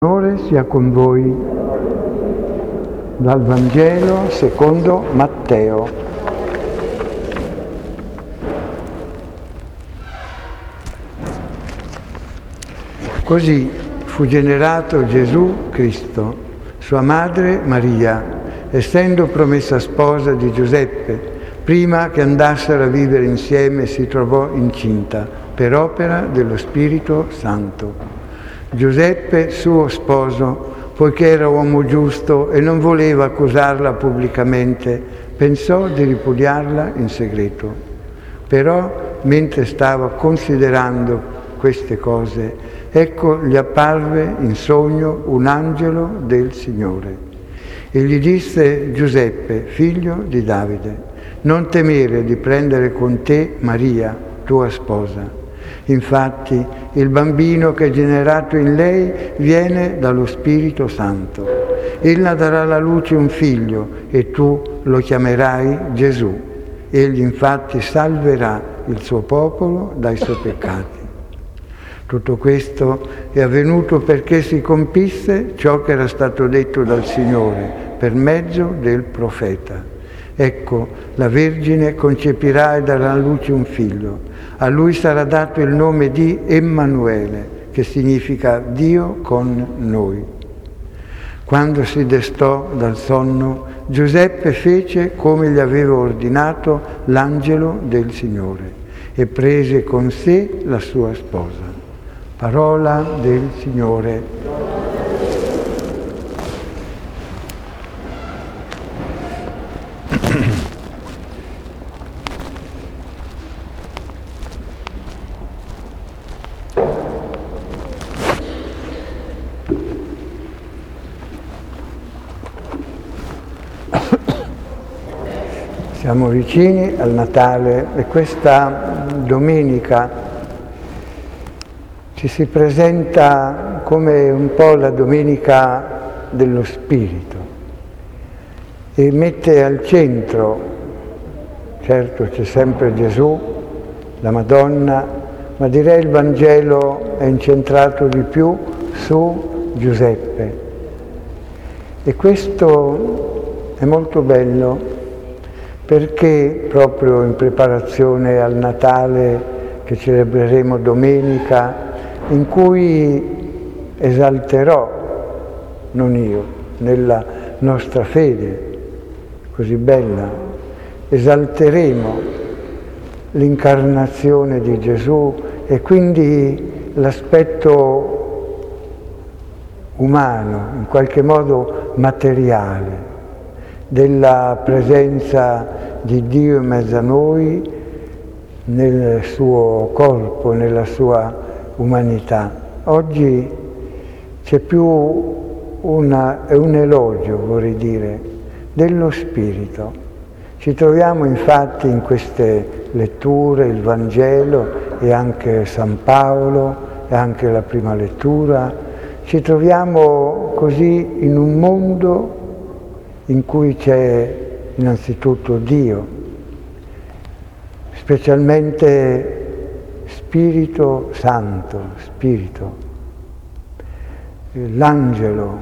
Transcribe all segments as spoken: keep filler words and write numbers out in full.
Signore sia con voi. Dal Vangelo secondo Matteo. Così fu generato Gesù Cristo, sua madre Maria, essendo promessa sposa di Giuseppe. Prima che andassero a vivere insieme si trovò incinta per opera dello Spirito Santo. Giuseppe, suo sposo, poiché era uomo giusto e non voleva accusarla pubblicamente, pensò di ripudiarla in segreto. Però, mentre stava considerando queste cose, ecco gli apparve in sogno un angelo del Signore. E gli disse: Giuseppe, figlio di Davide, non temere di prendere con te Maria, tua sposa. Infatti, il bambino che è generato in lei viene dallo Spirito Santo. Ella darà alla luce un figlio e tu lo chiamerai Gesù. Egli infatti salverà il suo popolo dai suoi peccati. Tutto questo è avvenuto perché si compisse ciò che era stato detto dal Signore per mezzo del profeta. Ecco, la Vergine concepirà e darà alla luce un figlio. A lui sarà dato il nome di Emmanuele, che significa Dio con noi. Quando si destò dal sonno, Giuseppe fece come gli aveva ordinato l'angelo del Signore e prese con sé la sua sposa. Parola del Signore. Siamo vicini al Natale e questa domenica ci si presenta come un po' la domenica dello Spirito e mette al centro, certo c'è sempre Gesù, la Madonna, ma direi il Vangelo è incentrato di più su Giuseppe. E questo è molto bello, perché proprio in preparazione al Natale che celebreremo domenica, in cui esalterò, non io, nella nostra fede così bella, esalteremo l'incarnazione di Gesù e quindi l'aspetto umano, in qualche modo materiale, della presenza di Dio in mezzo a noi, nel suo corpo, nella sua umanità. Oggi c'è più una, è un elogio, vorrei dire, dello Spirito. Ci troviamo infatti in queste letture, il Vangelo e anche San Paolo e anche la prima lettura, ci troviamo così in un mondo in cui c'è innanzitutto Dio, specialmente Spirito Santo, Spirito, l'angelo.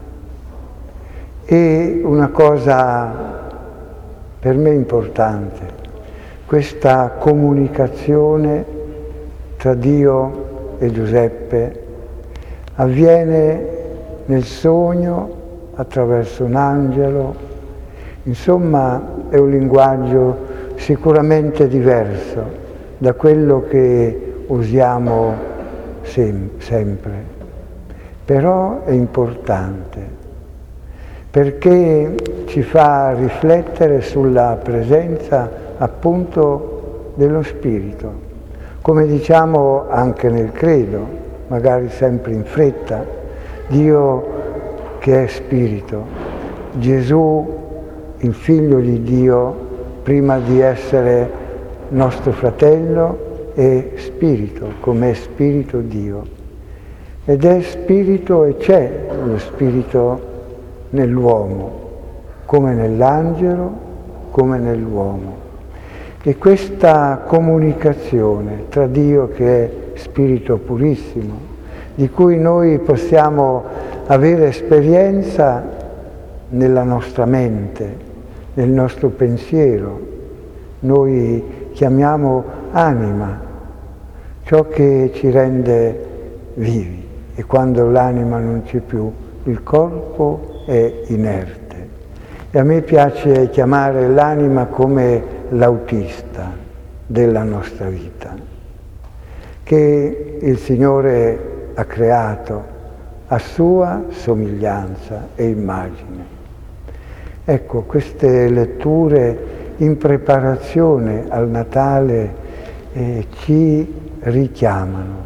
E una cosa per me importante, questa comunicazione tra Dio e Giuseppe avviene nel sogno, attraverso un angelo. Insomma, è un linguaggio sicuramente diverso da quello che usiamo sem- sempre. Però è importante, perché ci fa riflettere sulla presenza appunto dello Spirito. Come diciamo anche nel credo, magari sempre in fretta, Dio che è Spirito. Gesù, il Figlio di Dio, prima di essere nostro fratello, è Spirito, come è Spirito Dio. Ed è Spirito e c'è lo Spirito nell'uomo, come nell'angelo, come nell'uomo. E questa comunicazione tra Dio che è Spirito purissimo, di cui noi possiamo avere esperienza nella nostra mente, nel nostro pensiero. Noi chiamiamo anima ciò che ci rende vivi, e quando l'anima non c'è più, il corpo è inerte. E a me piace chiamare l'anima come l'autista della nostra vita, che il Signore ha creato a sua somiglianza e immagine. Ecco, queste letture in preparazione al Natale eh, ci richiamano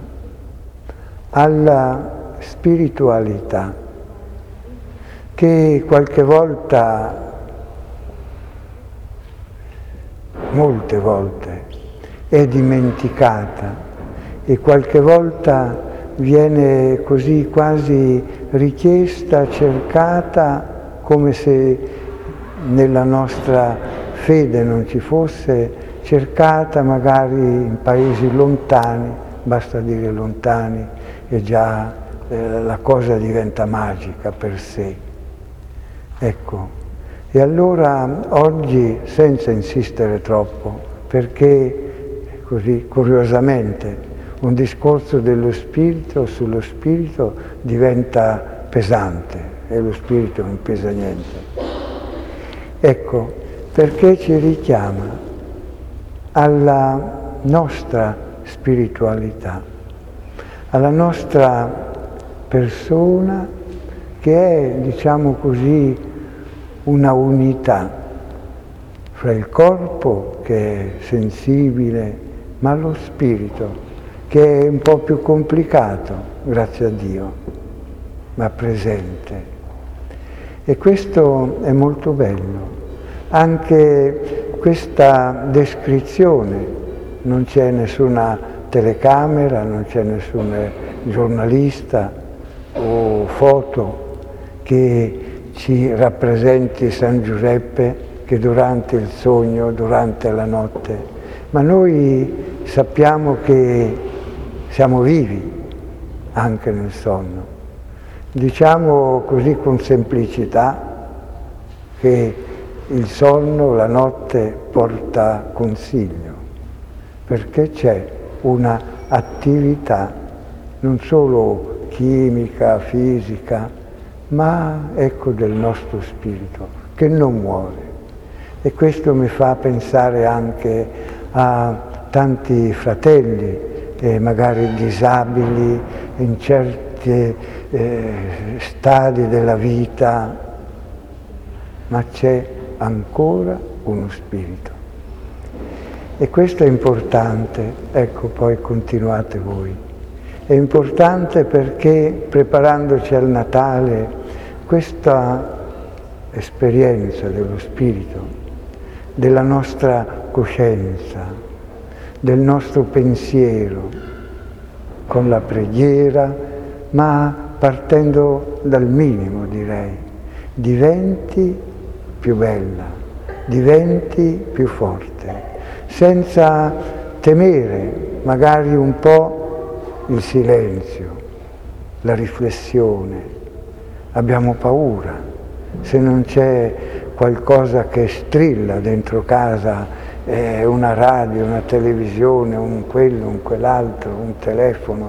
alla spiritualità che qualche volta, molte volte, è dimenticata e qualche volta viene così quasi richiesta, cercata, come se nella nostra fede non ci fosse, cercata magari in paesi lontani, basta dire lontani, e già eh, la cosa diventa magica per sé. Ecco, e allora oggi, senza insistere troppo, perché così curiosamente un discorso dello spirito sullo spirito diventa pesante e lo spirito non pesa niente. Ecco, perché ci richiama alla nostra spiritualità, alla nostra persona che è, diciamo così, una unità fra il corpo che è sensibile, ma lo spirito che è un po' più complicato, grazie a Dio, ma presente. E questo è molto bello. Anche questa descrizione, non c'è nessuna telecamera, non c'è nessun giornalista o foto che ci rappresenti San Giuseppe che durante il sogno, durante la notte, ma noi sappiamo che siamo vivi anche nel sonno. Diciamo così con semplicità che il sonno, la notte, porta consiglio, perché c'è una attività non solo chimica, fisica, ma ecco del nostro spirito che non muore. E questo mi fa pensare anche a tanti fratelli, eh, magari disabili in certi eh, stadi della vita, ma c'è ancora uno spirito. E questo è importante, ecco, poi continuate voi. È importante perché preparandoci al Natale questa esperienza dello spirito, della nostra coscienza, del nostro pensiero, con la preghiera, ma partendo dal minimo, direi, diventi più bella, diventi più forte, senza temere magari un po' il silenzio, la riflessione. Abbiamo paura se non c'è qualcosa che strilla dentro casa, eh, una radio, una televisione, un quello, un quell'altro, un telefono.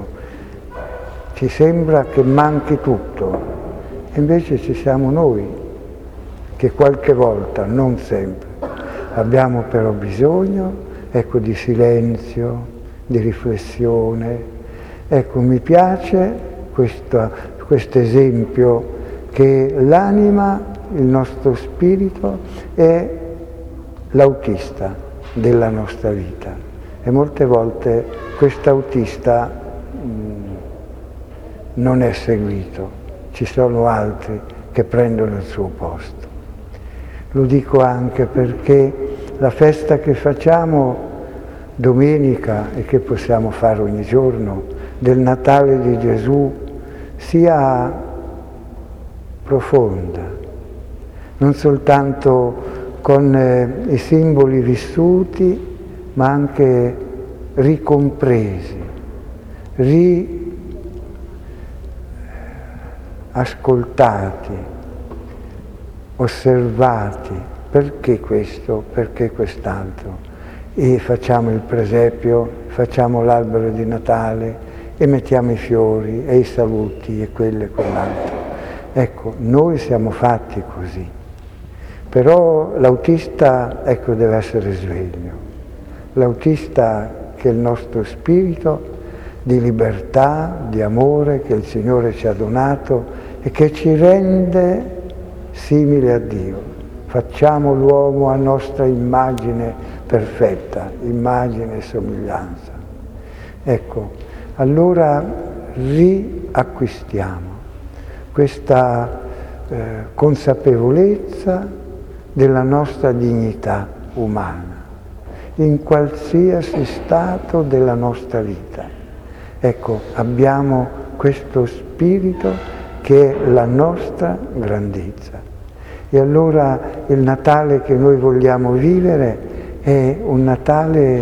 Ci sembra che manchi tutto, e invece ci siamo noi, che qualche volta, non sempre, abbiamo però bisogno, ecco, di silenzio, di riflessione. Ecco, mi piace questo esempio che l'anima, il nostro spirito, è l'autista della nostra vita. E molte volte quest'autista mh, non è seguito, ci sono altri che prendono il suo posto. Lo dico anche perché la festa che facciamo domenica e che possiamo fare ogni giorno del Natale di Gesù sia profonda, non soltanto con eh, i simboli vissuti, ma anche ricompresi, ri, ascoltati, osservati. Perché questo? Perché quest'altro? E facciamo il presepio, facciamo l'albero di Natale e mettiamo i fiori e i saluti e quello e quell'altro. Ecco, noi siamo fatti così. Però l'autista, ecco, deve essere sveglio. L'autista, che è il nostro spirito di libertà, di amore che il Signore ci ha donato e che ci rende simili a Dio. Facciamo l'uomo a nostra immagine perfetta, immagine e somiglianza. Ecco, allora riacquistiamo questa eh, consapevolezza della nostra dignità umana, in qualsiasi stato della nostra vita. Ecco, abbiamo questo spirito che è la nostra grandezza. E allora il Natale che noi vogliamo vivere è un Natale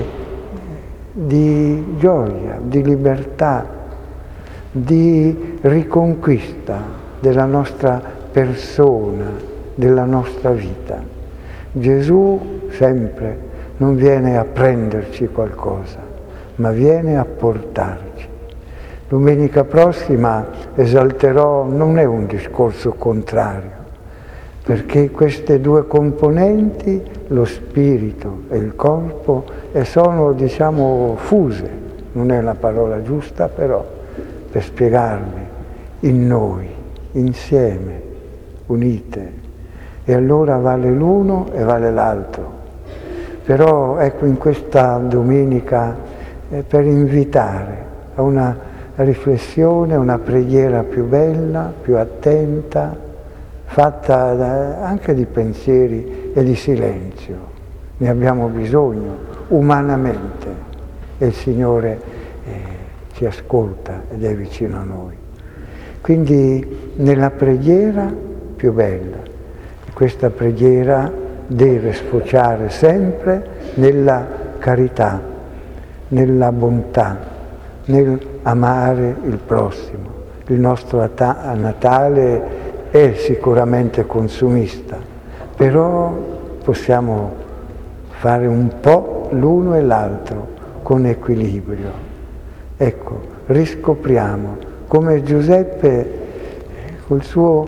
di gioia, di libertà, di riconquista della nostra persona, della nostra vita. Gesù sempre non viene a prenderci qualcosa, ma viene a portarci. Domenica prossima esalterò, non è un discorso contrario, perché queste due componenti, lo spirito e il corpo, sono, diciamo, fuse, non è la parola giusta, però, per spiegarmi, in noi, insieme, unite. E allora vale l'uno e vale l'altro. Però, ecco, in questa domenica, eh, per invitare a una riflessione, una preghiera più bella, più attenta, fatta da, anche di pensieri e di silenzio. Ne abbiamo bisogno, umanamente, e il Signore eh, ci ascolta ed è vicino a noi. Quindi nella preghiera più bella, questa preghiera deve sfociare sempre nella carità, nella bontà, nel amare il prossimo. Il nostro Natale è sicuramente consumista, però possiamo fare un po' l'uno e l'altro con equilibrio. Ecco, riscopriamo come Giuseppe col suo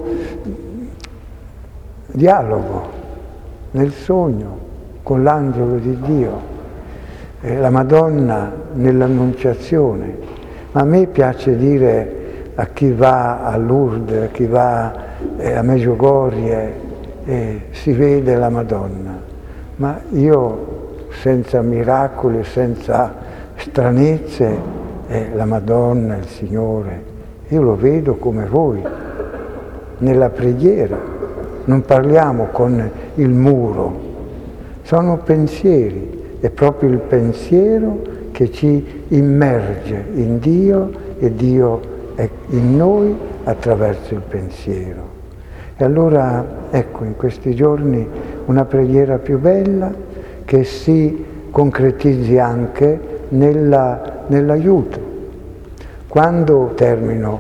dialogo nel sogno con l'angelo di Dio, eh, la Madonna nell'Annunciazione. Ma a me piace dire a chi va a Lourdes, a chi va eh, a Medjugorje, eh, si vede la Madonna, ma io senza miracoli, senza stranezze, eh, la Madonna, il Signore, io lo vedo come voi, nella preghiera. Non parliamo con il muro, sono pensieri, è proprio il pensiero che ci immerge in Dio e Dio è in noi attraverso il pensiero. E allora, ecco, in questi giorni una preghiera più bella che si concretizzi anche nella, nell'aiuto. Quando, termino,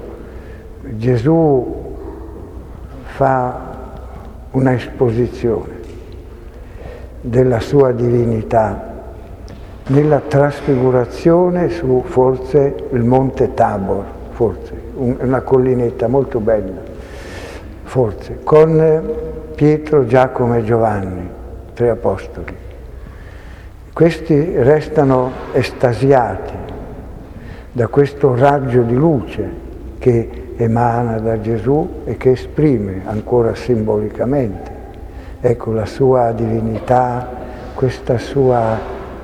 Gesù fa una esposizione della sua divinità nella trasfigurazione su forse il monte Tabor, forse, una collinetta molto bella, forse, con Pietro, Giacomo e Giovanni, tre apostoli. Questi restano estasiati da questo raggio di luce che emana da Gesù e che esprime ancora simbolicamente, ecco, la sua divinità, questa sua,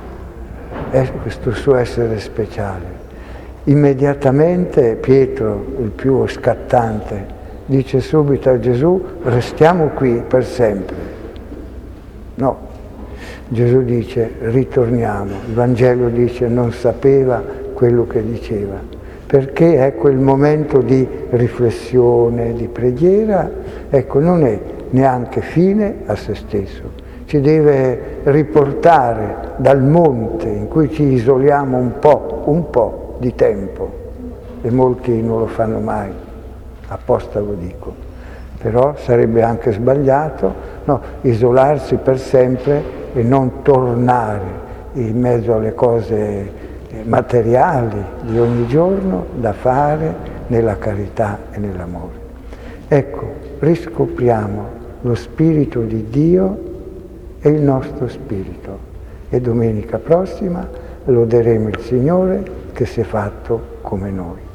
questo suo essere speciale. Immediatamente Pietro, il più scattante, dice subito a Gesù: restiamo qui per sempre. No, Gesù dice: ritorniamo. Il Vangelo dice: non sapeva quello che diceva, perché ecco il momento di riflessione, di preghiera, ecco, non è neanche fine a se stesso, ci deve riportare dal monte in cui ci isoliamo un po', un po' di tempo, e molti non lo fanno mai, apposta lo dico. Però sarebbe anche sbagliato, no, isolarsi per sempre e non tornare in mezzo alle cose materiali di ogni giorno da fare nella carità e nell'amore. Ecco, riscopriamo lo Spirito di Dio e il nostro spirito e domenica prossima loderemo il Signore che si è fatto come noi.